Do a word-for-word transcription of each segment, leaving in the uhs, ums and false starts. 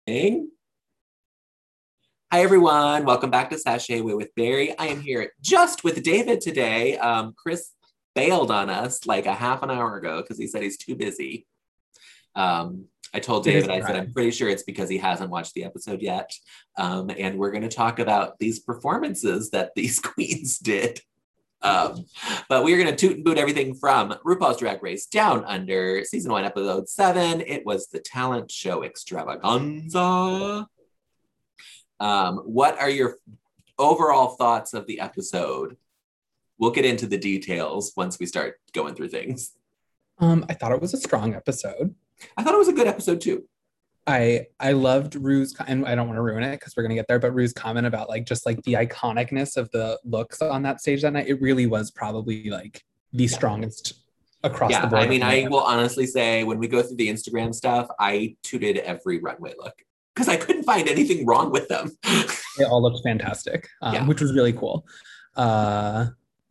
Hi everyone, welcome back to Sashay Away with Barry. I am here just with David today. Um, Chris bailed on us like a half an hour ago because he said he's too busy. Um, I told David, I said, I'm pretty sure it's because he hasn't watched the episode yet. Um, and we're going to talk about these performances that these queens did. Um, but we're going to toot and boot everything from RuPaul's Drag Race Down Under, season one, episode seven. It was the talent show extravaganza. Um, what are your overall thoughts of the episode? We'll get into the details once we start going through things. Um, I thought it was a strong episode. I thought it was a good episode too. I I loved Rue's, and I don't want to ruin it because we're gonna get there, but Rue's comment about like just like the iconicness of the looks on that stage that night. It really was probably like the strongest across yeah, the board. I mean, I will honestly say when we go through the Instagram stuff, I tooted every runway look because I couldn't find anything wrong with them. They all looked fantastic, um, yeah. which was really cool. Uh,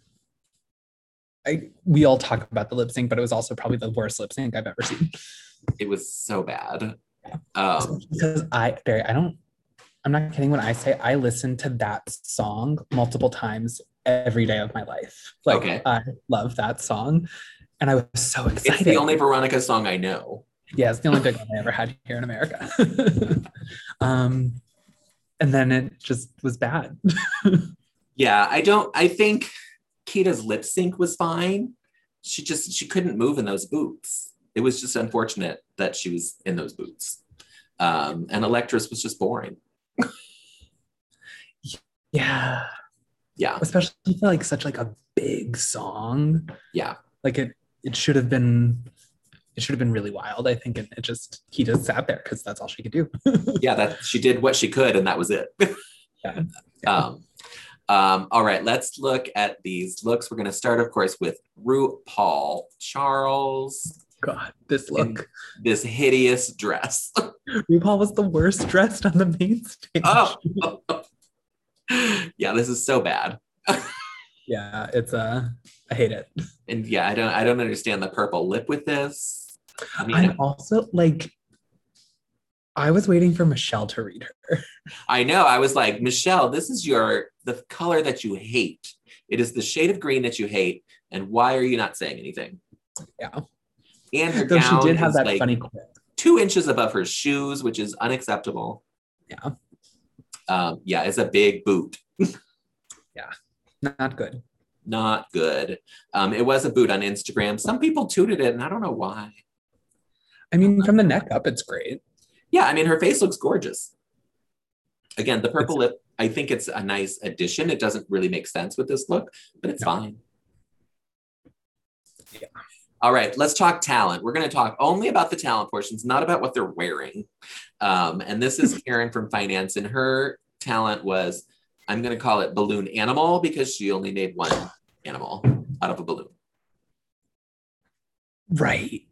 I we all talk about the lip sync, but it was also probably the worst lip sync I've ever seen. It was so bad. Um, because I, Barry, I don't, I'm not kidding when I say I listen to that song multiple times every day of my life. Like, okay. I love that song. And I was so excited. It's the only Veronica song I know. Yeah, it's the only big one I ever had here in America. um, and then it just was bad. Yeah, I don't, I think Kita's lip sync was fine. She just, she couldn't move in those boots. It was just unfortunate that she was in those boots. Um, and Electress was just boring. Yeah. Yeah. Especially for like such like a big song. Yeah. Like it it should have been it should have been really wild, I think. And it just he just sat there because that's all she could do. Yeah, that she did what she could and that was it. Yeah. Yeah. Um, um, all right, let's look at these looks. We're gonna start, of course, with RuPaul Charles. God, this look. This hideous dress. RuPaul was the worst dressed on the main stage. Oh. Yeah, this is so bad. Yeah, it's uh I hate it. And yeah, I don't I don't understand the purple lip with this. I mean, I'm also like I was waiting for Michelle to read her. I know. I was like, Michelle, this is your the color that you hate. It is the shade of green that you hate. And why are you not saying anything? Yeah. And her Though gown she did have is that like funny clip. two inches above her shoes, which is unacceptable. Yeah. Um, yeah, it's a big boot. Yeah, not good. Not good. Um, it was a boot on Instagram. Some people tooted it, and I don't know why. I mean, from the neck up, it's great. Yeah, I mean, her face looks gorgeous. Again, the purple it's, lip, I think it's a nice addition. It doesn't really make sense with this look, but it's no. fine. Yeah. All right, let's talk talent. We're going to talk only about the talent portions, not about what they're wearing. Um, and this is Karen from Finance, and her talent was, I'm going to call it balloon animal because she only made one animal out of a balloon. Right.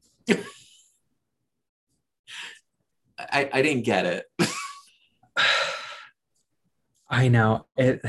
I, I didn't get it. I know. It.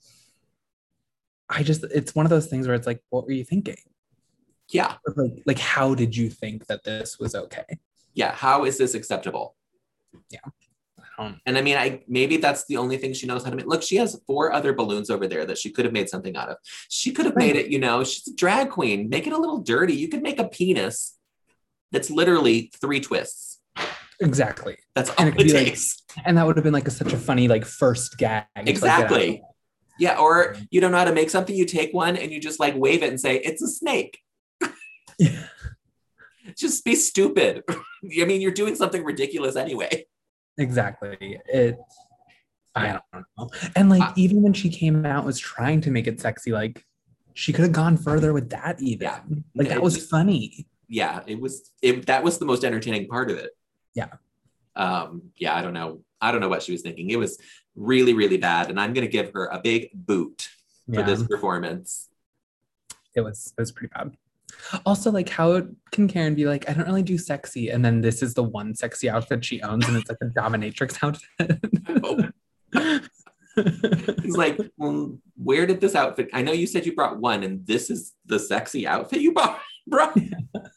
I just, it's one of those things where it's like, what were you thinking? Yeah. Like, like, how did you think that this was okay? Yeah. How is this acceptable? Yeah. I don't... And I mean, I maybe that's the only thing she knows how to make. Look, she has four other balloons over there that she could have made something out of. She could have right. made it, you know, she's a drag queen. Make it a little dirty. You could make a penis that's literally three twists. Exactly. That's all and it, it takes. Like, and that would have been like a, such a funny, like, first gag. Exactly. Like, yeah. Or you don't know how to make something, you take one and you just like wave it and say, it's a snake. Yeah. Just be stupid. I mean, you're doing something ridiculous anyway. Exactly. It. I don't know. And like, uh, even when she came out, was trying to make it sexy. Like, she could have gone further with that. Even yeah. like that was just, funny. Yeah, it was. It that was the most entertaining part of it. Yeah. Um. Yeah. I don't know. I don't know what she was thinking. It was really, really bad. And I'm gonna give her a big boot for yeah. this performance. It was. It was pretty bad. Also, like, how can Karen be like, I don't really do sexy, and then this is the one sexy outfit she owns, and it's like a dominatrix outfit? Oh. He's like, well, where did this outfit? I know you said you brought one, and this is the sexy outfit you bought. Right.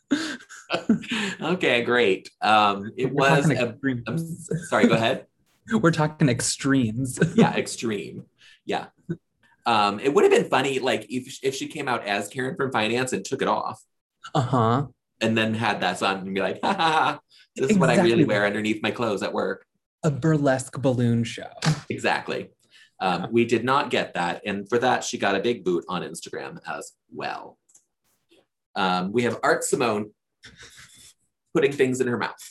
Okay, great. Um, it We're was a, I'm sorry, go ahead. We're talking extremes. Yeah, extreme. Yeah. Um, it would have been funny, like if if she came out as Karen from Finance and took it off. Uh-huh. And then had that on and be like, ha ha ha, this is exactly what I really wear underneath my clothes at work. A burlesque balloon show. Exactly. Um, yeah. We did not get that. And for that, she got a big boot on Instagram as well. Um, we have Art Simone putting things in her mouth.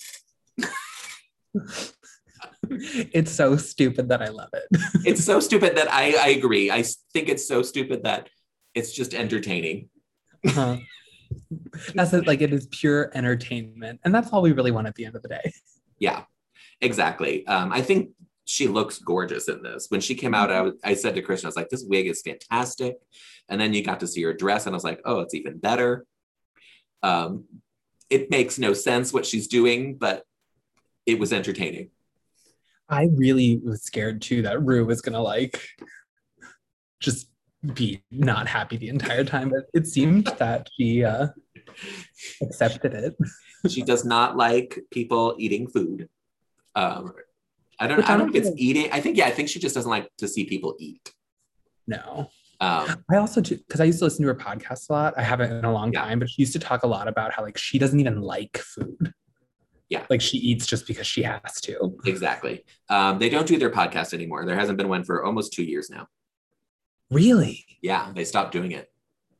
It's so stupid that I love it. It's so stupid that I, I agree. I think it's so stupid that it's just entertaining. Uh-huh. That's it, like it is pure entertainment. And that's all we really want at the end of the day. Yeah, exactly. Um, I think she looks gorgeous in this. When she came out, I, was, I said to Christian, I was like, this wig is fantastic. And then you got to see her dress and I was like, oh, it's even better. Um, it makes no sense what she's doing, but it was entertaining. I really was scared too that Rue was gonna like just be not happy the entire time, but it seemed that she uh, accepted it. She does not like people eating food. Um, I don't. I don't know if it's eating. I think yeah. I think she just doesn't like to see people eat. No. Um, I also do because I used to listen to her podcast a lot. I haven't in a long yeah. time, but she used to talk a lot about how like she doesn't even like food. Yeah, like she eats just because she has to. Exactly. Um, they don't do their podcast anymore. There hasn't been one for almost two years now. Really? Yeah, they stopped doing it.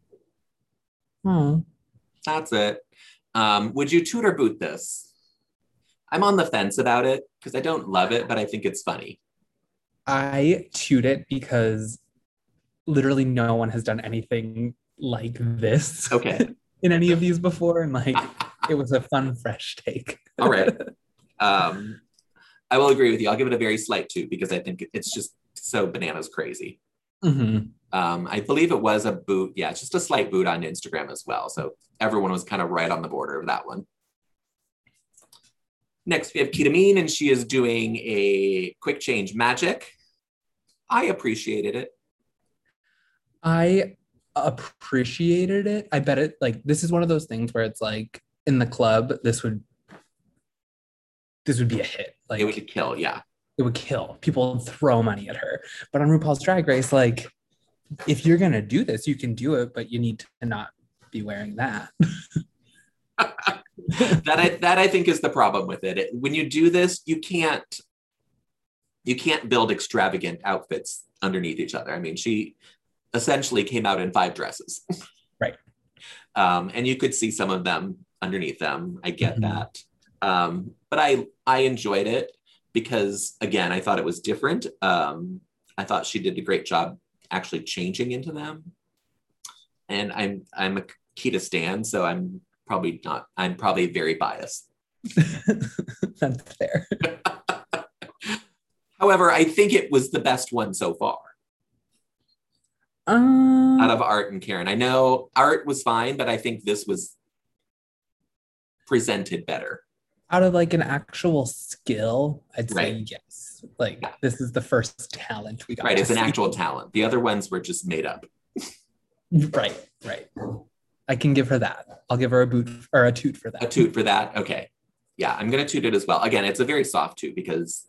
Hmm. That's it. Um, would you toot or boot this? I'm on the fence about it because I don't love it, but I think it's funny. I toot it because literally no one has done anything like this. Okay. In any of these before, and like it was a fun, fresh take. All right. Um, I will agree with you. I'll give it a very slight toot because I think it's just so bananas crazy. Mm-hmm. Um, I believe it was a boot. Yeah, just a slight boot on Instagram as well. So everyone was kind of right on the border of that one. Next, we have Kita Mean, and she is doing a quick change magic. I appreciated it. I appreciated it. I bet it, like, this is one of those things where it's like, in the club, this would this would be a hit. Like, it would kill, yeah. It would kill. People would throw money at her. But on RuPaul's Drag Race, like, if you're gonna do this, you can do it, but you need to not be wearing that. that I that I think is the problem with it. it. When you do this, you can't you can't build extravagant outfits underneath each other. I mean, she essentially came out in five dresses. Right. Um, and you could see some of them underneath them. I get mm-hmm. that. Um, but I I enjoyed it because, again, I thought it was different. Um, I thought she did a great job actually changing into them. And I'm I'm a Kita stan, so I'm probably not, I'm probably very biased. That's fair. However, I think it was the best one so far. Um, out of Art and Karen. I know Art was fine, but I think this was presented better. Out of like an actual skill, I'd right. say yes. Like yeah. This is the first talent we got. Right, it's see. an actual talent. The other ones were just made up. Right, right. I can give her that. I'll give her a boot or a toot for that. A toot for that. Okay. Yeah, I'm gonna toot it as well. Again, it's a very soft toot because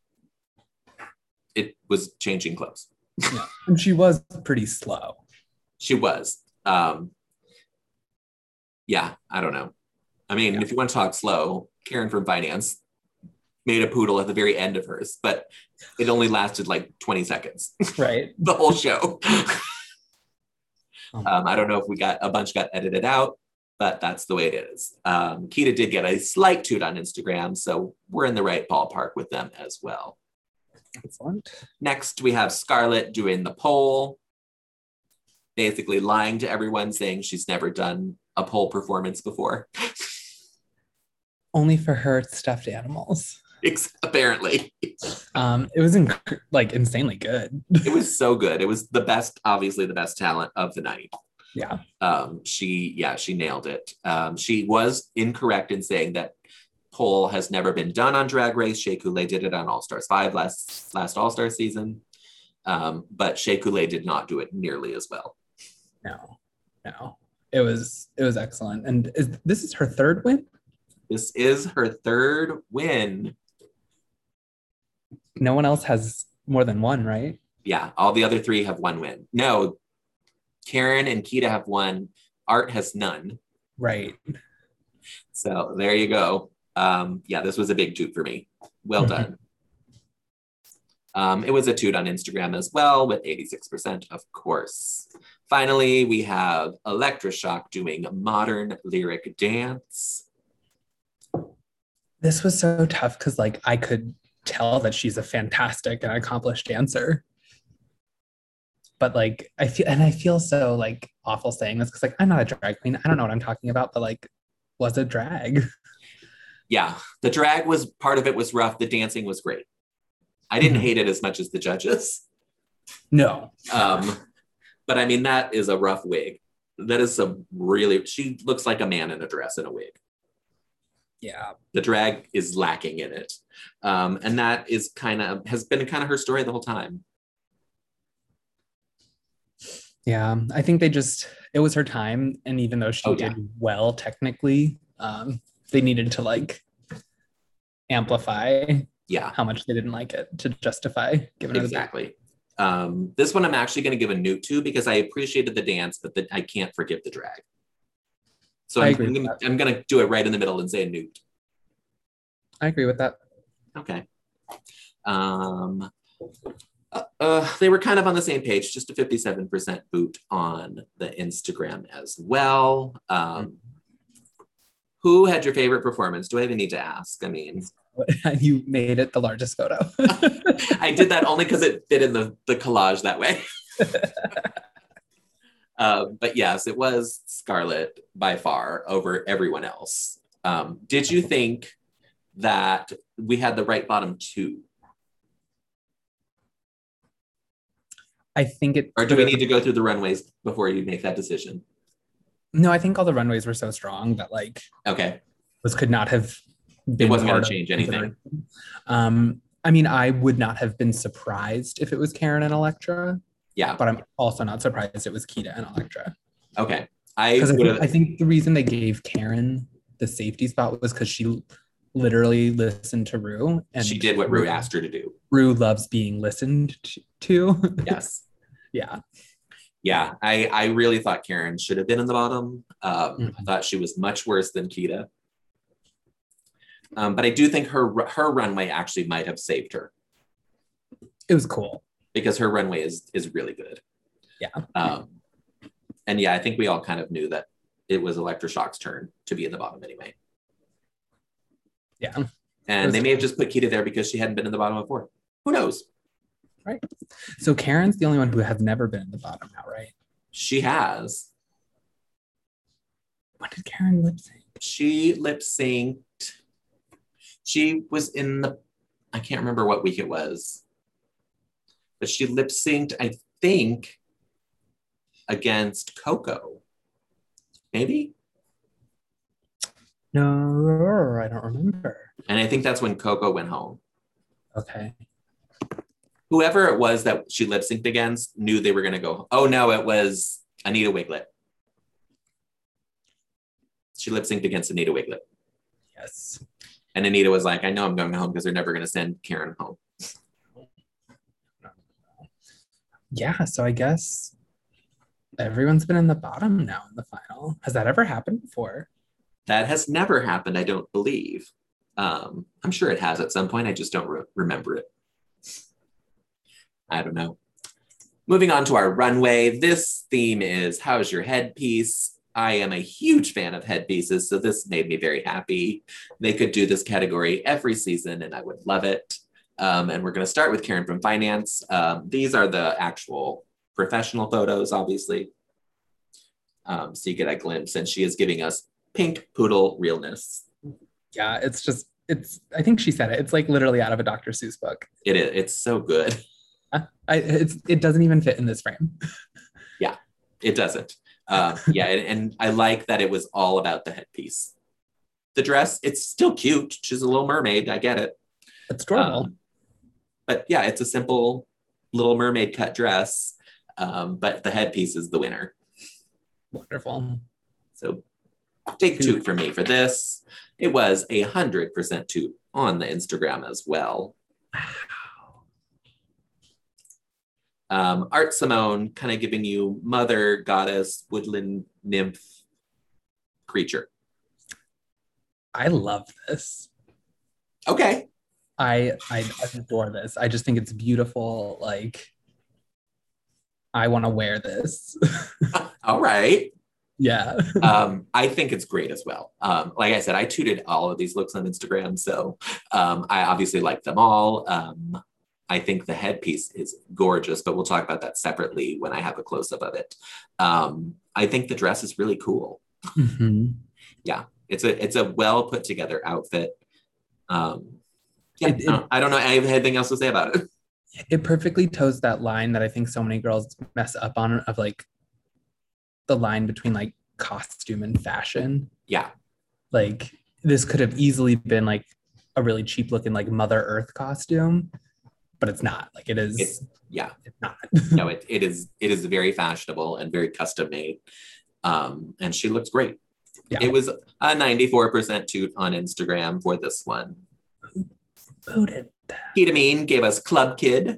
it was changing clothes. Yeah. And she was pretty slow. She was. Um, yeah, I don't know. I mean, yeah. If you want to talk slow, Karen from Finance made a poodle at the very end of hers, but it only lasted like twenty seconds. Right. The whole show. um, I don't know if we got, a bunch got edited out, but that's the way it is. Um, Kita did get a slight toot on Instagram, so we're in the right ballpark with them as well. Excellent. Next, we have Scarlett doing the poll, basically lying to everyone, saying she's never done a poll performance before. Only for her stuffed animals. Apparently. Um, it was inc- like insanely good. It was so good. It was the best, obviously the best talent of the night. Yeah. Um, she, yeah, she nailed it. Um, she was incorrect in saying that poll has never been done on Drag Race. Shea Coulee did it on All Stars five last last All Star season, um, but Shea Coulee did not do it nearly as well. No, no. it was it was excellent. And is, this is her third win? This is her third win. No one else has more than one, right? Yeah, all the other three have one win. No, Karen and Kita have one. Art has none. Right. So there you go. Um, yeah, this was a big toot for me. Well done. um, it was a toot on Instagram as well with eighty-six percent, of course. Finally, we have Electroshock doing modern lyric dance. This was so tough because like I could tell that she's a fantastic and accomplished dancer. But like I feel and I feel so like awful saying this because like I'm not a drag queen. I don't know what I'm talking about, but like was a drag. Yeah, the drag was part of it was rough. The dancing was great. I didn't mm-hmm. hate it as much as the judges. No. Um, but I mean that is a rough wig. That is some really she looks like a man in a dress and a wig. Yeah. The drag is lacking in it. Um, and that is kind of has been kind of her story the whole time. Yeah, I think they just, it was her time. And even though she oh, did yeah. well technically, um, they needed to like amplify yeah. how much they didn't like it to justify giving it exactly. Um, this one I'm actually going to give a newt to because I appreciated the dance, but the, I can't forgive the drag. So I'm, I'm, gonna, I'm gonna do it right in the middle and say a newt. I agree with that. Okay. Um, Uh, uh, they were kind of on the same page, just a fifty-seven percent boot on the Instagram as well. Um, who had your favorite performance? Do I even need to ask? I mean, you made it the largest photo. I did that only because it fit in the, the collage that way. um, but yes, it was Scarlett by far over everyone else. Um, did you think that we had the right bottom two? I think it... Or do we need to go through the runways before you make that decision? No, I think all the runways were so strong that like... Okay. This could not have been It wasn't going to change anything. Um, I mean, I would not have been surprised if it was Karen and Elektra. Yeah. But I'm also not surprised it was Kita and Elektra. Okay. I, I, think, I think the reason they gave Karen the safety spot was because she literally listened to Rue. And she did what Rue asked her to do. Rue loves being listened to. Yes. Yeah. Yeah. I, I really thought Karen should have been in the bottom. Um, mm-hmm. I thought she was much worse than Kita. Um, but I do think her her runway actually might have saved her. It was cool. Because her runway is is really good. Yeah. Um, and yeah, I think we all kind of knew that it was Electroshock's turn to be in the bottom anyway. Yeah. And they may have just put Kita there because she hadn't been in the bottom before. Who knows? Right. So Karen's the only one who has never been in the bottom now, right? She has. When did Karen lip sync? She lip synced. She was in the, I can't remember what week it was, but she lip synced, I think, against Coco. Maybe? No, I don't remember. And I think that's when Coco went home. Okay. Whoever it was that she lip synced against knew they were going to go. Oh, no, it was Anita Wiglet. She lip synced against Anita Wiglet. Yes. And Anita was like, I know I'm going home because they're never going to send Karen home. Yeah, so I guess everyone's been in the bottom now in the final. Has that ever happened before? That has never happened, I don't believe. Um, I'm sure it has at some point. I just don't re- remember it. I don't know. Moving on to our runway. This theme is How's Your Headpiece? I am a huge fan of headpieces, so this made me very happy. They could do this category every season, and I would love it. Um, and we're going to start with Karen from Finance. Um, these are the actual professional photos, obviously. Um, so you get a glimpse, and she is giving us pink poodle realness. Yeah, it's just, it's, I think she said it. It's like literally out of a Doctor Seuss book. It is. It's so good. I, it's, it doesn't even fit in this frame. Yeah, it doesn't. Uh, yeah, and, and I like that it was all about the headpiece. The dress, it's still cute. She's a little mermaid. I get it. It's adorable. Um, but yeah, it's a simple Little Mermaid cut dress. Um, but the headpiece is the winner. Wonderful. So big toot for me for this. It was a hundred percent toot on the Instagram as well. Um, Art Simone kind of giving you mother, goddess, woodland nymph creature. I love this. Okay. I I adore this. I just think it's beautiful. Like, I want to wear this. All right. Yeah. um, I think it's great as well. Um, like I said, I tooted all of these looks on Instagram, so um, I obviously like them all. Um, I think the headpiece is gorgeous, but we'll talk about that separately when I have a close-up of it. Um, I think the dress is really cool. Mm-hmm. Yeah, it's a it's a well put together outfit. Um, yeah, it, it, I, don't, I don't know anything else to say about it. It perfectly toes that line that I think so many girls mess up on, of like the line between like costume and fashion. Yeah. Like, this could have easily been like a really cheap looking like Mother Earth costume, but it's not. Like, it is. It's, yeah. It's not. No, it, it is it is very fashionable and very custom made. Um, and she looks great. Yeah. It was a ninety-four percent toot on Instagram for this one. Who did that? Ketamine gave us Club Kid.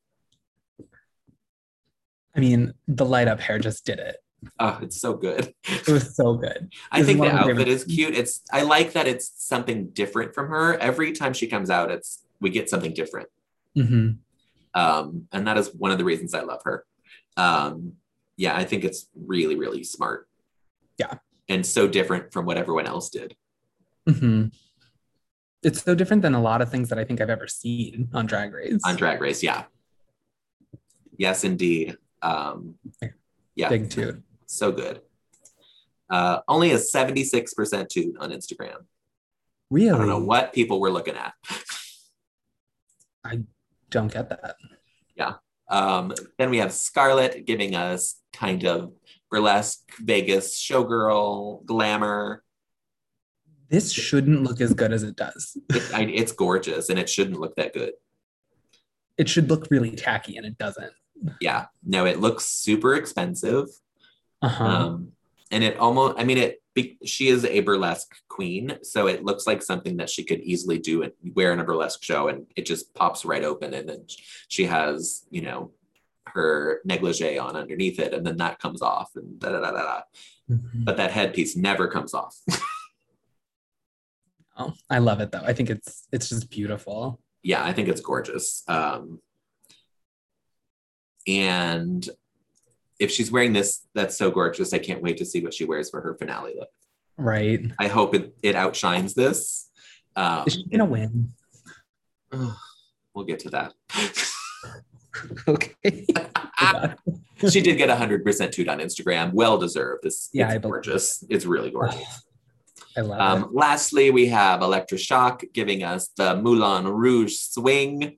I mean, the light up hair just did it. Oh, it's so good. It was so good. I think the outfit is cute. It's I like that it's something different from her. Every time she comes out, it's we get something different. Mm-hmm. Um, and that is one of the reasons I love her. Um, yeah, I think it's really, really smart. Yeah. And so different from what everyone else did. Mm-hmm. It's so different than a lot of things that I think I've ever seen on Drag Race. On Drag Race, yeah. Yes, indeed. Um, yeah. Big toot. So good. Uh, only a seventy-six percent toot on Instagram. Really? I don't know what people were looking at. I don't get that. Yeah. Um, then we have Scarlett giving us kind of burlesque Vegas showgirl glamour. This shouldn't look as good as it does. It, I, it's gorgeous, and it shouldn't look that good. It should look really tacky, and it doesn't. Yeah. No, it looks super expensive. Uh-huh. Um, and it almost, I mean, it. She is a burlesque queen, so it looks like something that she could easily do and wear in a burlesque show, and it just pops right open, and then she has, you know, her negligee on underneath it, and then that comes off, and da da da da. Mm-hmm. But that headpiece never comes off. Oh, I love it though. I think it's it's just beautiful. Yeah, I think it's gorgeous. Um, and if she's wearing this, that's so gorgeous. I can't wait to see what she wears for her finale look. Right. I hope it, it outshines this. Um, Is she gonna win? We'll get to that. Okay. She did get a hundred percent toot on Instagram. Well deserved. This yeah, it's gorgeous. It. It's really gorgeous. I love um, it. Lastly, we have Electra Shock giving us the Moulin Rouge swing.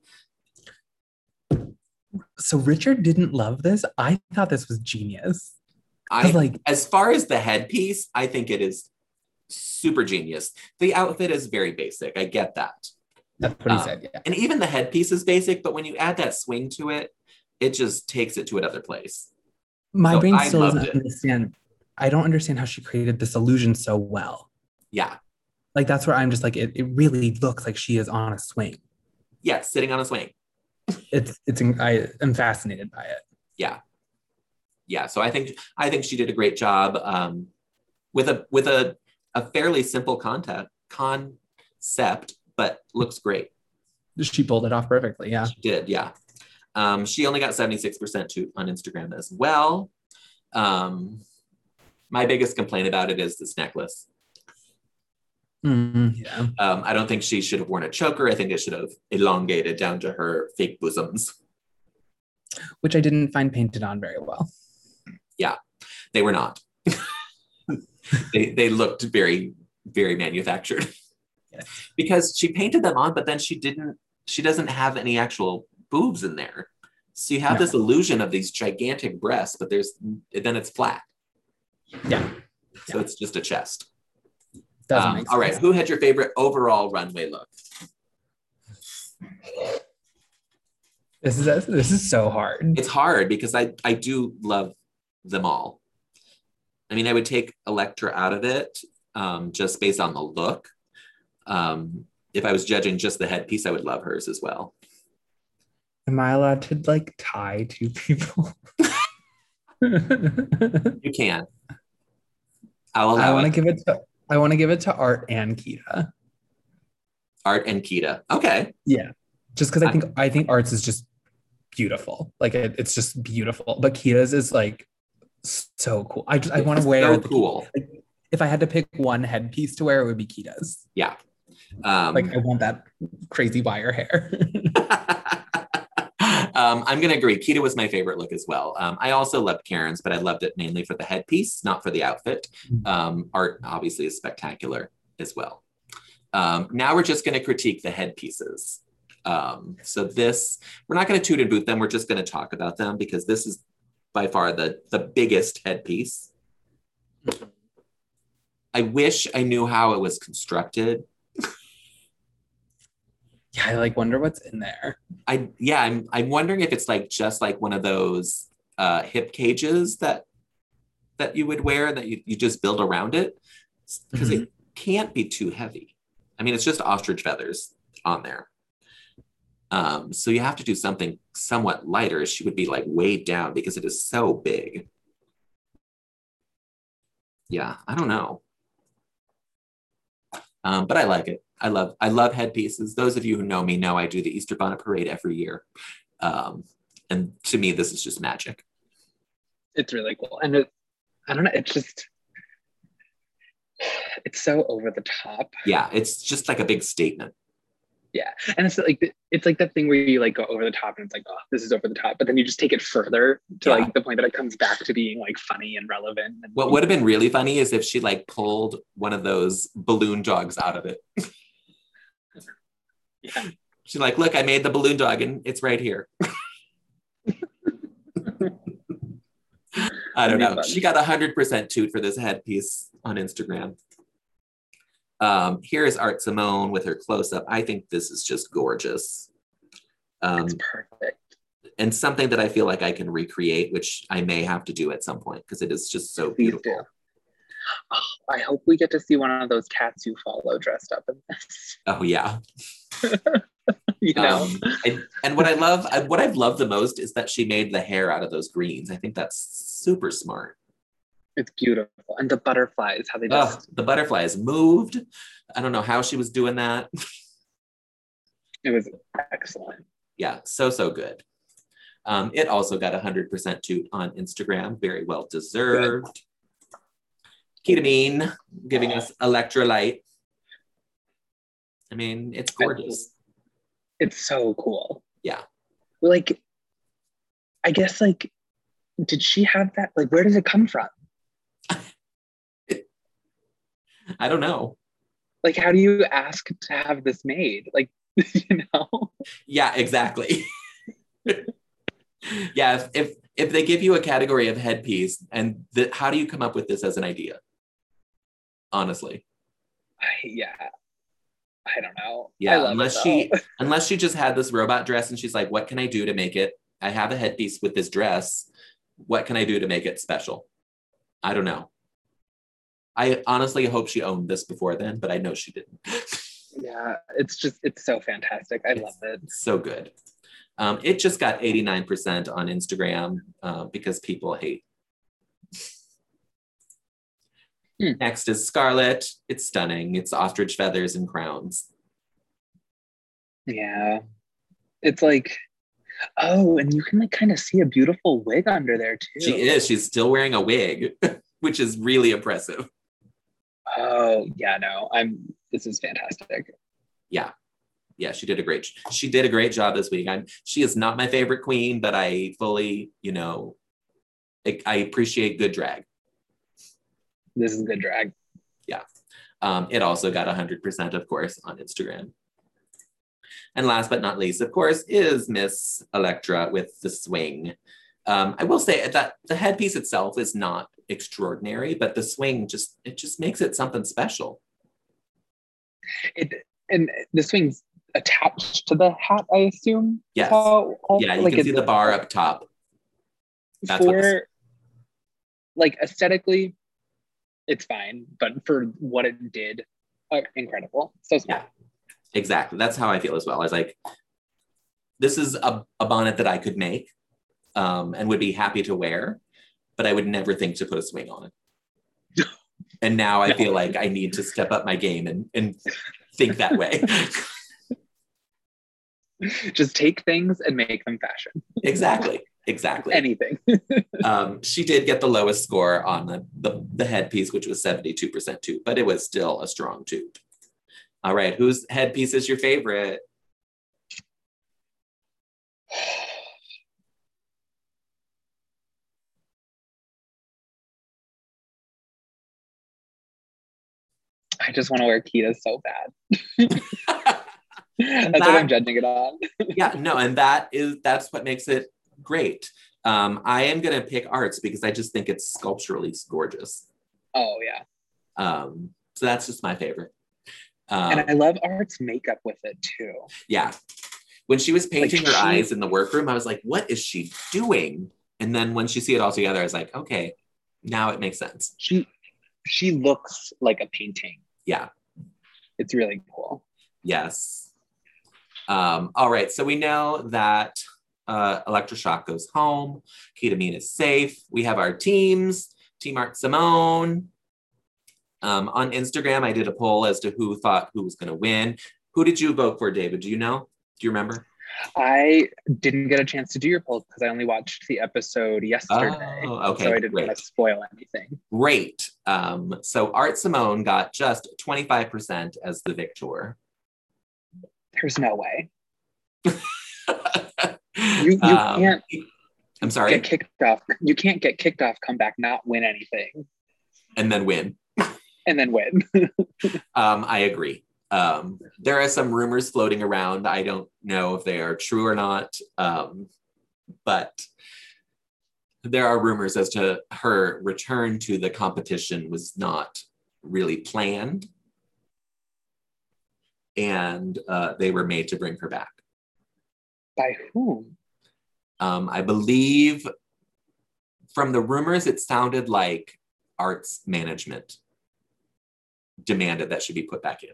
So Richard didn't love this. I thought this was genius. I like, as far as the headpiece, I think it is super genius. The outfit is very basic. I get that. That's what he um, said. Yeah. And even the headpiece is basic, but when you add that swing to it, it just takes it to another place. My so brain I still doesn't it. understand. I don't understand how she created this illusion so well. Yeah. Like, that's where I'm just like, it, it really looks like she is on a swing. Yeah, sitting on a swing. It's, it's, I am fascinated by it. Yeah. Yeah. So I think, I think she did a great job um, with a, with a, a fairly simple content concept, but looks great. She pulled it off perfectly. Yeah. She did. Yeah. Um, she only got seventy-six percent to, on Instagram as well. Um, my biggest complaint about it is this necklace. Mm-hmm, yeah. Um, I don't think she should have worn a choker. I think it should have elongated down to her fake bosoms. Which I didn't find painted on very well. Yeah, they were not. they they looked very, very manufactured. Yes. Because she painted them on, but then she didn't, she doesn't have any actual boobs in there. So you have no. this illusion of these gigantic breasts, but there's, then it's flat. Yeah. So yeah. it's just a chest. Doesn't make sense. All right, who had your favorite overall runway look? This is this is so hard. It's hard because I I do love them all. I mean, I would take Elektra out of it um, just based on the look. Um, if I was judging just the headpiece, I would love hers as well. Am I allowed to like tie two people? You can. I'll allow I want to it. give it to I want to give it to Art and Kita. Art and Kita. Okay. Yeah. Just because I think I think Art's is just beautiful. Like it, it's just beautiful. But Kita's is like so cool. I just I want to wear so the cool. Like, if I had to pick one headpiece to wear, it would be Kita's. Yeah. Um, like I want that crazy wire hair. um, I'm gonna agree. Kita was my favorite look as well. Um, I also loved Karen's, but I loved it mainly for the headpiece, not for the outfit. Um, Art obviously is spectacular as well. Um, now we're just gonna critique the headpieces. Um, so this, we're not gonna toot and boot them. We're just gonna talk about them because this is by far the, the biggest headpiece. I wish I knew how it was constructed. Yeah, I like wonder what's in there. I yeah, I'm I'm wondering if it's like just like one of those uh, hip cages that that you would wear that you, you just build around it because mm-hmm. it can't be too heavy. I mean, it's just ostrich feathers on there. Um, so you have to do something somewhat lighter. She would be like weighed down because it is so big. Yeah, I don't know. Um, but I like it. I love I love headpieces. Those of you who know me know I do the Easter Bonnet Parade every year. Um, and to me, this is just magic. It's really cool. And it, I don't know, it's just, it's so over the top. Yeah, it's just like a big statement. Yeah. And it's like, it's like that thing where you like go over the top and it's like, oh, this is over the top. But then you just take it further to yeah. like the point that it comes back to being like funny and relevant. And what would have been really funny is if she like pulled one of those balloon dogs out of it. Yeah. She's like, look, I made the balloon dog and it's right here. I don't know. She got a hundred percent toot for this headpiece on Instagram. Um, here's Art Simone with her close-up. I think this is just gorgeous. Um, it's perfect. And something that I feel like I can recreate, which I may have to do at some point because it is just so beautiful. Oh, I hope we get to see one of those cats you follow dressed up in this. Oh, yeah. You know? Um, and, and what I love, what I've loved the most is that she made the hair out of those greens. I think that's super smart. It's beautiful. And the butterflies, how they just... Oh, the butterflies moved. I don't know how she was doing that. It was excellent. Yeah, so, so good. Um, it also got one hundred percent toot on Instagram. Very well deserved. Ketamine giving us electrolyte. I mean, it's gorgeous. It's so cool. Yeah. Like, I guess, like, did she have that? Like, where does it come from? I don't know. Like, how do you ask to have this made? Like, you know? Yeah, exactly. Yeah, if, if if they give you a category of headpiece, and the, how do you come up with this as an idea? Honestly. I, yeah. I don't know. Yeah, unless she unless she just had this robot dress and she's like, what can I do to make it? I have a headpiece with this dress. What can I do to make it special? I don't know. I honestly hope she owned this before then, but I know she didn't. Yeah, it's just, it's so fantastic. I it's love it. So good. Um, it just got eighty-nine percent on Instagram uh, because people hate. Hmm. Next is Scarlet. It's stunning. It's ostrich feathers and crowns. Yeah. It's like, oh, and you can like kind of see a beautiful wig under there too. She is. She's still wearing a wig, which is really impressive. Oh, yeah, no. I'm this is fantastic. Yeah. Yeah, she did a great she did a great job this week. I'm she is not my favorite queen, but I fully, you know, I, I appreciate good drag. This is good drag. Yeah. Um, it also got one hundred percent, of course, on Instagram. And last but not least, of course, is Miss Elektra with the swing. Um, I will say that the headpiece itself is not extraordinary, but the swing just, it just makes it something special. It And the swing's attached to the hat, I assume? Yes. How, how, yeah, you like can see the bar up top. That's for, like, aesthetically, it's fine. But for what it did, uh, incredible. So smart. Yeah, exactly. That's how I feel as well. I was like, this is a, a bonnet that I could make um, and would be happy to wear, but I would never think to put a swing on it. And now I no. feel like I need to step up my game and, and think that way. Just take things and make them fashion. Exactly. Exactly. Anything. um, she did get the lowest score on the, the, the headpiece, which was seventy-two percent too, but it was still a strong toot. All right. Whose headpiece is your favorite? I just want to wear Kita's so bad. That's that, what I'm judging it on. Yeah, no, and that is that's what makes it great. Um, I am gonna pick Arts because I just think it's sculpturally gorgeous. Oh yeah. Um, so that's just my favorite. Um, and I love Arts makeup with it too. Yeah. When she was painting like her she, eyes in the workroom, I was like, what is she doing? And then when she see it all together, I was like, okay, now it makes sense. She she looks like a painting. Yeah. It's really cool. Yes. Um, all right. So we know that uh, Electroshock goes home. Kita Mean is safe. We have our teams. Team Art Simone. Um, on Instagram, I did a poll as to who thought who was going to win. Who did you vote for, David? Do you know? Do you remember? I didn't get a chance to do your poll because I only watched the episode yesterday. Oh, okay. So I didn't Great. want to spoil anything. Great. Um, so Art Simone got just twenty-five percent as the victor. There's no way. you you um, can't I'm sorry. Get kicked off. You can't get kicked off, come back, not win anything. And then win. And then win. um, I agree. Um, there are some rumors floating around. I don't know if they are true or not, um, but there are rumors as to her return to the competition was not really planned, and uh, they were made to bring her back. By whom? Um, I believe from the rumors, it sounded like Arts management demanded that she be put back in.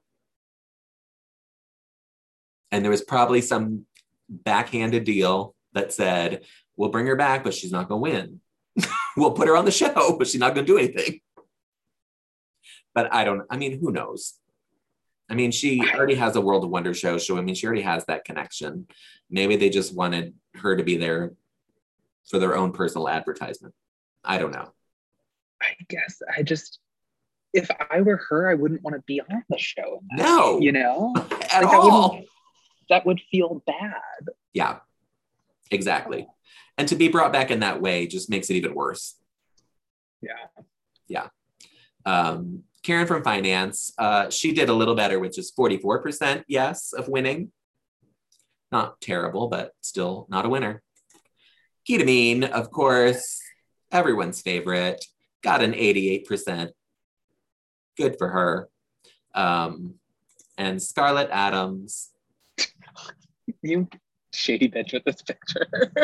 And there was probably some backhanded deal that said, we'll bring her back, but she's not going to win. We'll put her on the show, but she's not going to do anything. But I don't, I mean, who knows? I mean, she already has a World of Wonder show, so I mean, she already has that connection. Maybe they just wanted her to be there for their own personal advertisement. I don't know. I guess I just, if I were her, I wouldn't want to be on the show. No. Way, you know? At like, all. That would feel bad. Yeah, exactly. And to be brought back in that way just makes it even worse. Yeah. Yeah. Um, Karen from Finance, uh, she did a little better, which is forty-four percent yes of winning. Not terrible, but still not a winner. Kita Mean, of course, everyone's favorite, got an eighty-eight percent. Good for her. Um, and Scarlett Adams. You shady bitch with this picture.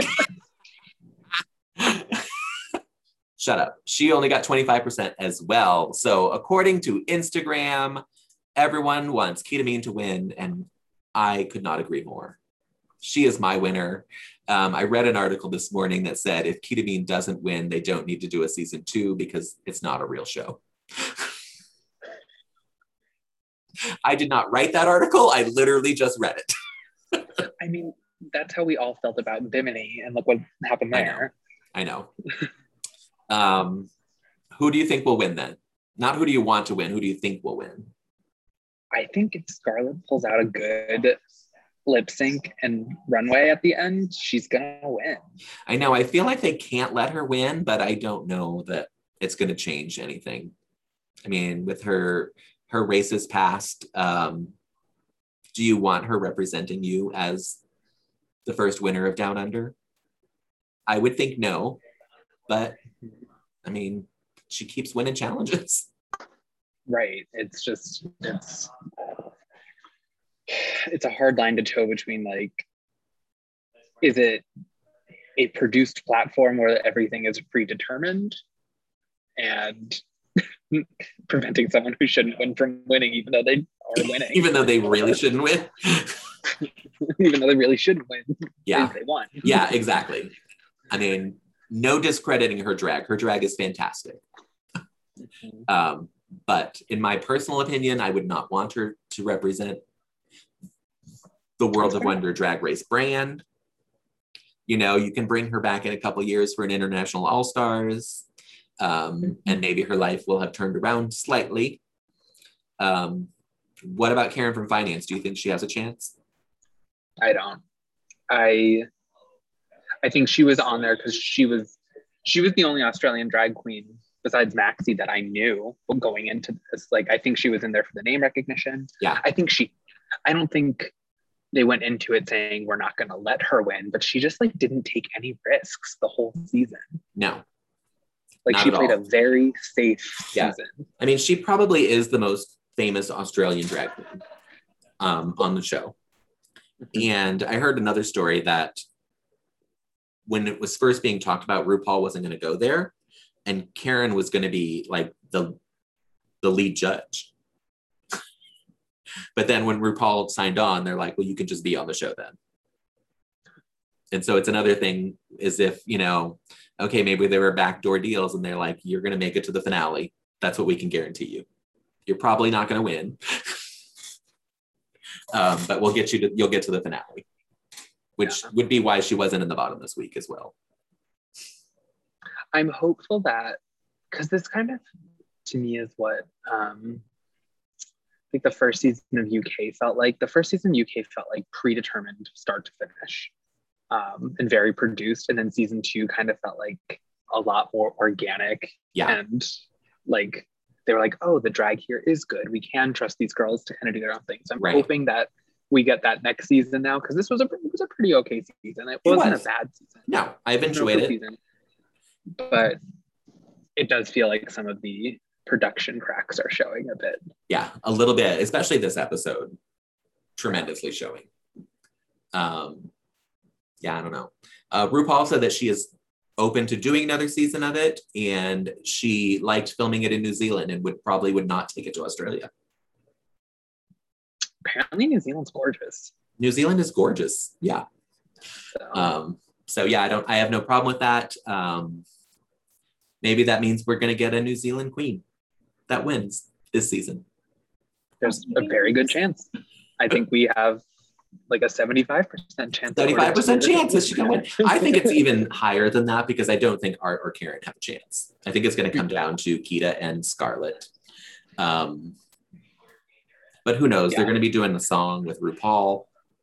Shut up. She only got twenty-five percent as well. So according to Instagram, everyone wants Kita Mean to win, and I could not agree more. She is my winner. Um, I read an article this morning that said if Kita Mean doesn't win, they don't need to do a season two because it's not a real show. I did not write that article. I literally just read it. I mean, that's how we all felt about Bimini, and look what happened there. I know. I know. Um, who do you think will win then? Not who do you want to win, who do you think will win? I think if Scarlett pulls out a good lip sync and runway at the end, she's gonna win. I know. I feel like they can't let her win, but I don't know that it's going to change anything. I mean, with her her racist past, um, do you want her representing you as the first winner of Down Under? I would think no, but I mean, she keeps winning challenges. Right. It's just, it's, it's a hard line to toe between, like, is it a produced platform where everything is predetermined? And preventing someone who shouldn't win from winning, even though they are winning. Even though they really shouldn't win. Even though they really shouldn't win. Yeah. They won. Yeah, exactly. I mean, no discrediting her drag. Her drag is fantastic. Mm-hmm. Um, but in my personal opinion, I would not want her to represent the World of Wonder Drag Race brand. You know, you can bring her back in a couple years for an International All-Stars, um, mm-hmm. and maybe her life will have turned around slightly. Um, what about Karen from Finance? Do you think she has a chance? I don't. I I think she was on there because she was she was the only Australian drag queen besides Maxi that I knew going into this. Like, I think she was in there for the name recognition. Yeah. I think she, I don't think they went into it saying we're not going to let her win, but she just like didn't take any risks the whole season. No. Like, she played a very safe yeah. season. I mean, she probably is the most famous Australian drag queen um, on the show. Mm-hmm. And I heard another story that when it was first being talked about, RuPaul wasn't going to go there, and Karen was going to be like the the lead judge. But then when RuPaul signed on, they're like, well, you can just be on the show then. And so it's another thing, is if, you know, okay, maybe there were backdoor deals and they're like, you're going to make it to the finale. That's what we can guarantee you. You're probably not going to win. um, but we'll get you to, you'll get to the finale, which yeah. would be why she wasn't in the bottom this week as well. I'm hopeful that, because this kind of, to me, is what um, I think the first season of U K felt like. The first season of U K felt like predetermined start to finish, um, and very produced. And then season two kind of felt like a lot more organic. Yeah. And like, they were like, oh, the drag here is good. We can trust these girls to kind of do their own thing. So I'm right. hoping that we get that next season now, because this was a it was a pretty okay season. It, it wasn't was. a bad season. No, I've enjoyed it. Season. But it does feel like some of the production cracks are showing a bit. Yeah, a little bit, especially this episode, tremendously showing. Um, yeah, I don't know. Uh, RuPaul said that she is open to doing another season of it, and she liked filming it in New Zealand and would probably would not take it to Australia. Apparently New Zealand's gorgeous. New Zealand is gorgeous, yeah. So, um, so yeah, I don't I have no problem with that. Um, maybe that means we're gonna get a New Zealand queen that wins this season. There's a very good chance. I think we have like a seventy-five percent chance. seventy-five percent chance that she can win. I think it's even higher than that, because I don't think Art or Karen have a chance. I think it's going to come down to Kita and Scarlett. Um, but who knows? Yeah. They're going to be doing a song with RuPaul.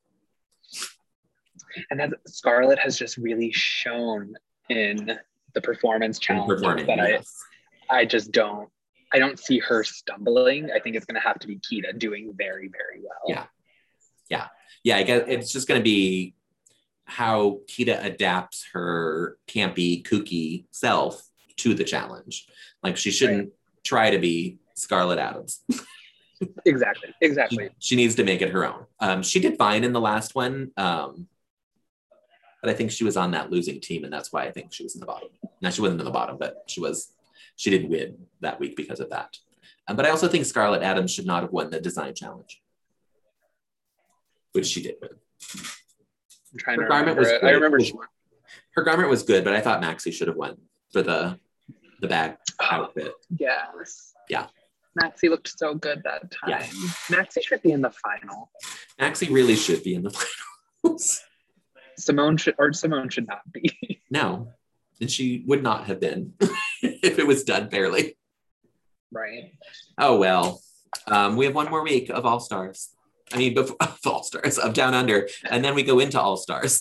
And as Scarlett has just really shown in the performance challenge that yes. I, I just don't, I don't see her stumbling. I think it's going to have to be Kita doing very, very well. Yeah. Yeah. Yeah, I guess it's just going to be how Kita adapts her campy, kooky self to the challenge. Like, she shouldn't right. try to be Scarlett Adams. Exactly, exactly. She, she needs to make it her own. Um, she did fine in the last one, um, but I think she was on that losing team, and that's why I think she was in the bottom. Now, she wasn't in the bottom, but she was. She didn't win that week because of that. Um, but I also think Scarlett Adams should not have won the design challenge, which she did win. I'm trying her to garment remember was it. good. I remember she won. Her garment was good, but I thought Maxi should have won for the the bag outfit. Yes. Yeah. Maxi looked so good that time. Yeah. Maxi should be in the final. Maxi really should be in the finals. Simone should, or Simone should not be. No, and she would not have been if it was done fairly. Right. Oh well. Um, we have one more week of All Stars. I mean, before of All Stars, of Down Under, and then we go into All Stars.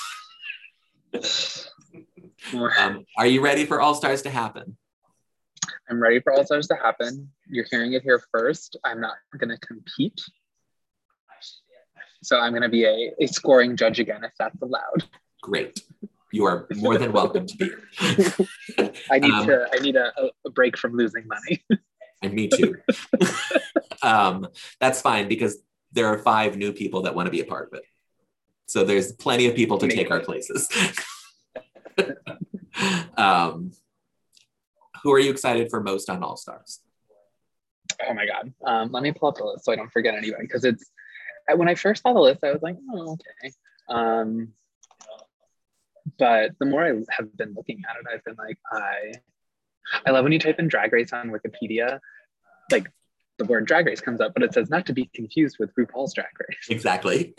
um, are you ready for All Stars to happen? I'm ready for All Stars to happen. You're hearing it here first. I'm not going to compete. So I'm going to be a, a scoring judge again, if that's allowed. Great. You are more than welcome to be. I need um, to. I need a, a break from losing money. And me too. um, that's fine, because there are five new people that want to be a part of it. So there's plenty of people to Maybe. take our places. um, Who are you excited for most on All Stars? Oh my God. Um, let me pull up the list so I don't forget anybody, because it's, when I first saw the list, I was like, oh, okay. Um, but the more I have been looking at it, I've been like, I, I love when you type in Drag Race on Wikipedia, like the word Drag Race comes up, but it says not to be confused with RuPaul's Drag Race. Exactly.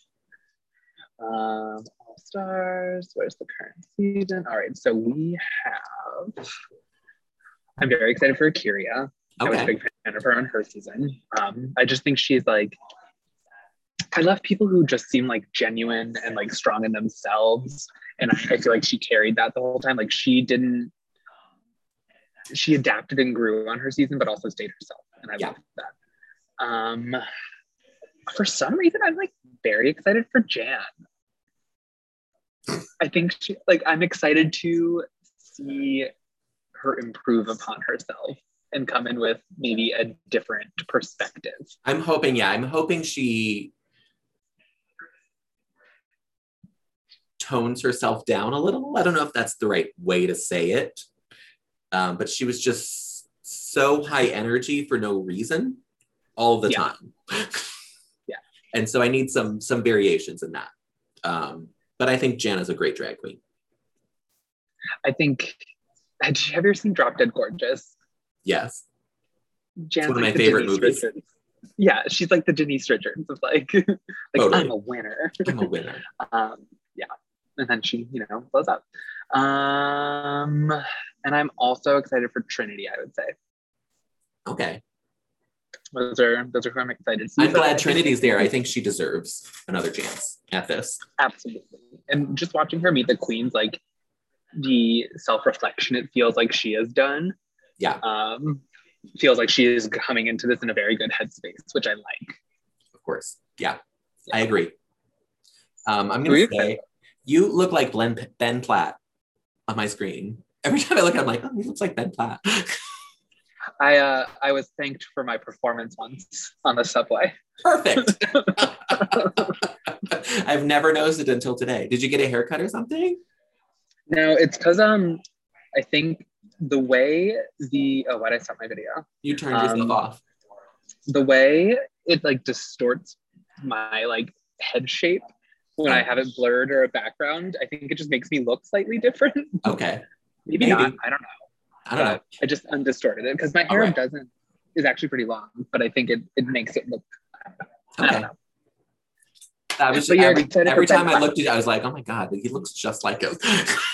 um, All Stars, where's the current season? All right, so we have, I'm very excited for Kyria. Okay. I was a big fan of her on her season. Um, I just think she's like, I love people who just seem like genuine and like strong in themselves. And I, I feel like she carried that the whole time. Like she didn't, she adapted and grew on her season, but also stayed herself. And I yeah. love that. Um, for some reason, I'm like very excited for Jan. I think she, like, I'm excited to see her improve upon herself and come in with maybe a different perspective. I'm hoping, yeah, I'm hoping she tones herself down a little. I don't know if that's the right way to say it, um, but she was just so high energy for no reason all the yeah. time. yeah. And so I need some some variations in that. Um, but I think Jan is a great drag queen. I think, have you ever seen Drop Dead Gorgeous? Yes. Jan's it's one of like my favorite Denise movies. Richards. Yeah, she's like the Denise Richards of like, like totally. I'm a winner. I'm a winner. um, yeah. And then she, you know, blows up. Um, and I'm also excited for Trinity, I would say. Okay. Those are those are who I'm excited to see. I'm glad Trinity's there. I think she deserves another chance at this. Absolutely. And just watching her meet the queens, like the self-reflection it feels like she has done. Yeah. Um, feels like she is coming into this in a very good headspace, which I like. Of course. Yeah, yeah. I agree. Um, I'm Who going to say, you look like Ben, Ben Platt on my screen. Every time I look at him, I'm like, oh, he looks like Ben Platt. I uh, I was thanked for my performance once on the subway. Perfect. I've never noticed it until today. Did you get a haircut or something? No, it's because um, I think the way the oh, why did I start my video? You turned yourself um, off. The way it like distorts my like head shape when oh. I have it blurred or a background, I think it just makes me look slightly different. Okay. Maybe, Maybe not. I don't know. I don't know. I just undistorted it because my hair right. doesn't is actually pretty long, but I think it it makes it look. I okay. don't know. That was just, every, every time I looked at it, I was like, oh my God, he looks just like him.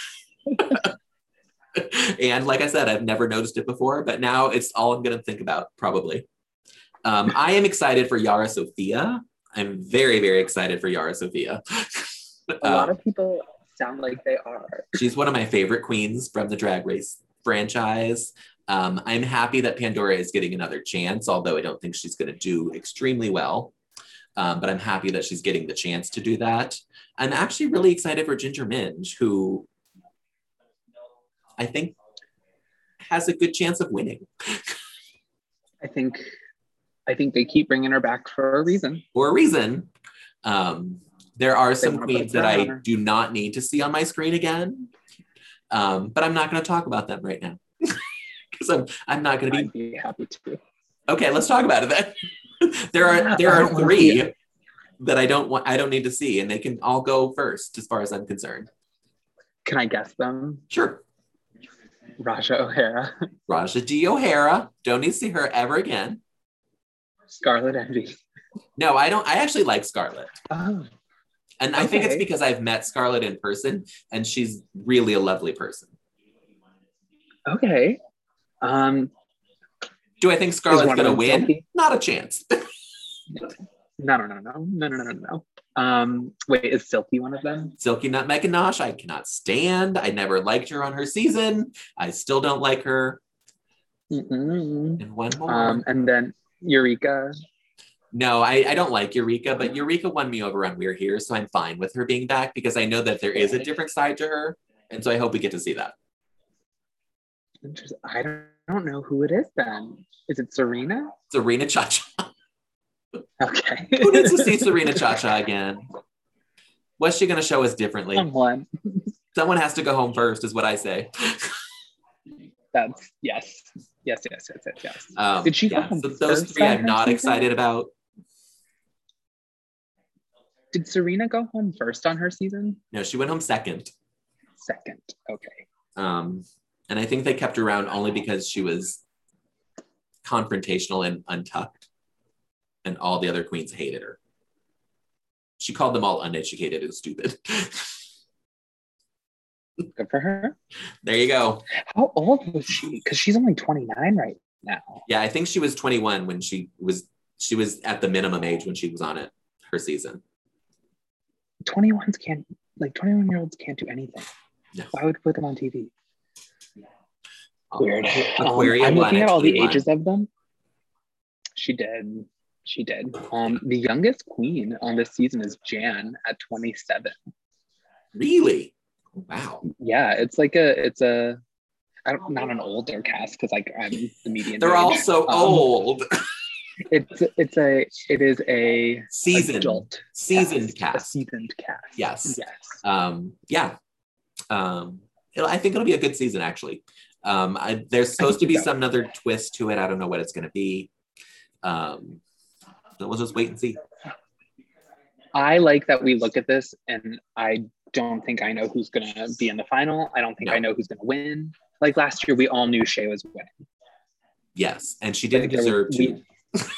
And like I said, I've never noticed it before, but now it's all I'm going to think about, probably. Um, I am excited for Yara Sofia. I'm very, very excited for Yara Sofia. A lot of people sound like they are. She's one of my favorite queens from the Drag Race franchise. Um, I'm happy that Pandora is getting another chance, although I don't think she's going to do extremely well. Um, but I'm happy that she's getting the chance to do that. I'm actually really excited for Ginger Minj, who I think has a good chance of winning. I think, I think they keep bringing her back for a reason. For a reason. Um, there are some queens that I do not need to see on my screen again, um, but I'm not going to talk about them right now because I'm I'm not going to be... be happy to. Okay, let's talk about it then. there are there are three that I don't want I don't need to see, and they can all go first as far as I'm concerned. Can I guess them? Sure. Raja O'Hara. Raja D. O'Hara. Don't need to see her ever again. Scarlet Envy. No, I don't. I actually like Scarlet. Oh. And I okay. think it's because I've met Scarlet in person, and she's really a lovely person. Okay. Um, Do I think Scarlet's going to win? Silky? Not a chance. no, no, no, no, no, no, no, no. Um, wait, is Silky one of them? Silky Nutmeg Ganache, I cannot stand. I never liked her on her season. I still don't like her. Mm-mm. And one more. Um, and then Eureka. No, I, I don't like Eureka, but Eureka won me over on We're Here, so I'm fine with her being back because I know that there is a different side to her, and so I hope we get to see that. Interesting. I don't, I don't know who it is then. Is it Serena? Serena Cha-Cha. Okay. Who needs to see Serena Cha-Cha again? What's she going to show us differently? Someone. Someone has to go home first, is what I say. That's yes, yes, yes, yes, yes, yes. Um, Did she yeah, go so those three I'm not season? excited about. Did Serena go home first on her season? No, she went home second. Second, okay. Um, and I think they kept her around only because she was confrontational and untucked, and all the other queens hated her. She called them all uneducated and stupid. Good for her. There you go. How old was she? Because she's only twenty-nine right now. Yeah, I think she was twenty-one when she was she was at the minimum age when she was on it, her season. twenty-ones can't, like twenty-one year olds can't do anything. No. Why would we put them on T V? Weird. Aquaria um, I'm looking at all the won. ages of them. She did. She did. Um, the youngest queen on this season is Jan at twenty-seven. Really? Wow. Yeah, it's like a, it's a, I don't, not an older cast because like I'm the median. They're age. all so um, old. It's it's a it is a seasoned adult seasoned cast, cast. A seasoned cast. Yes. Yes. Um. Yeah. Um. It'll, I think it'll be a good season actually. Um. I, there's supposed to be so. some other twist to it. I don't know what it's going to be. Um. So we'll just wait and see. I like that we look at this, and I don't think I know who's going to be in the final. I don't think no. I know who's going to win. Like last year, we all knew Shea was winning. Yes, and she didn't like, deserve was, to.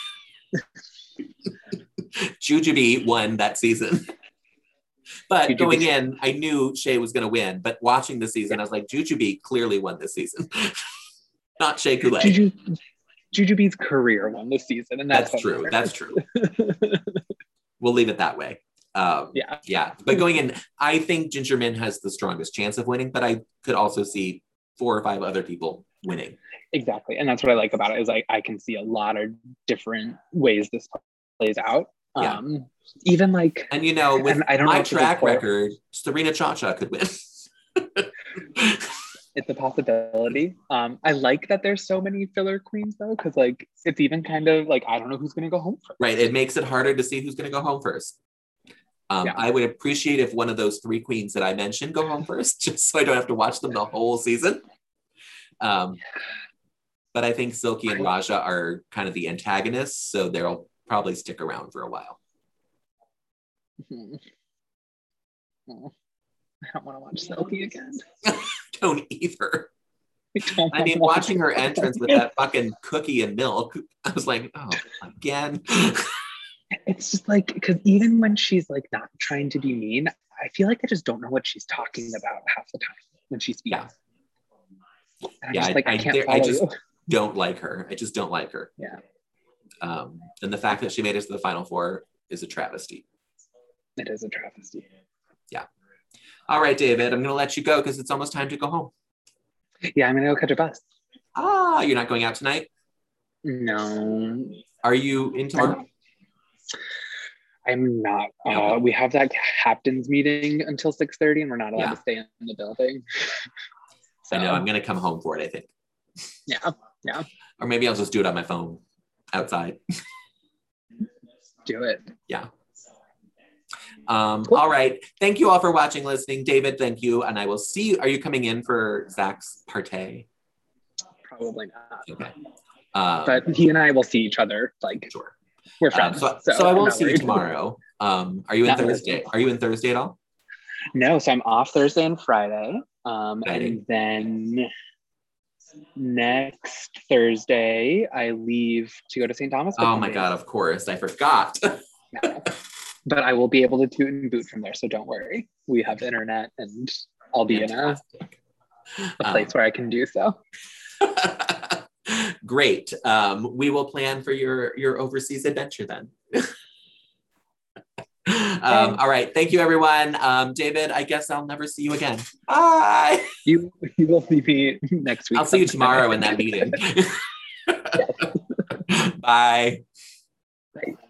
Jujubee won that season. But Jujubee. Going in, I knew Shea was going to win. But watching the season, yeah. I was like, Jujubee clearly won this season. Not Shea Coulee. Juju- Jujubee's career won this season. And that's, that's true. That's true. We'll leave it that way. Um, yeah. Yeah. But going in, I think Ginger Minj has the strongest chance of winning, but I could also see four or five other people winning. Exactly. And that's what I like about it is like I can see a lot of different ways this plays out. Yeah. Um, even like, and you know, with I don't my know track record, Serena Chacha could win. It's a possibility. Um, I like that there's so many filler queens though, because like it's even kind of like I don't know who's going to go home first. Right. It makes it harder to see who's going to go home first. Um, yeah. I would appreciate if one of those three queens that I mentioned go home first, just so I don't have to watch them the whole season. Um, but I think Silky and Raja are kind of the antagonists, so they'll probably stick around for a while. Mm-hmm. Oh, I don't want to watch Silky again. Don't either. I, I mean, watching her entrance with that fucking cookie and milk, I was like, oh, again. It's just like, because even when she's like not trying to be mean, I feel like I just don't know what she's talking about half the time when she speaks. Yeah. I'm yeah, just like, I, I can't I, follow I just you. don't like her. I just don't like her. Yeah. Um, and the fact that she made it to the Final Four is a travesty. It is a travesty. Yeah. All right, David, I'm going to let you go because it's almost time to go home. Yeah, I'm going to go catch a bus. Ah, you're not going out tonight? No. Are you in tomorrow? I'm not. Uh, we have that captain's meeting until six thirty and we're not allowed yeah. to stay in the building. So, I know, I'm going to come home for it, I think. Yeah, yeah. Or maybe I'll just do it on my phone outside. Do it. Yeah. Um, cool. All right. Thank you all for watching, listening. David, thank you. And I will see you. Are you coming in for Zach's party? Probably not. Okay. Um, but he and I will see each other. Like, sure. We're friends. Um, so, so, so I won't see worried. you tomorrow. Um, are you in not Thursday? Worried. Are you in Thursday at all? No. So I'm off Thursday and Friday. Um, and then next Thursday, I leave to go to Saint Thomas. Oh my days. God, of course. I forgot. No. But I will be able to toot and boot from there, so don't worry. We have internet and I'll be Fantastic. in a, a place um, where I can do so. Great. Um, we will plan for your, your overseas adventure then. um, all right. Thank you, everyone. Um, David, I guess I'll never see you again. Bye. You, you will see me next week. I'll see you tomorrow in that meeting. Bye. Bye.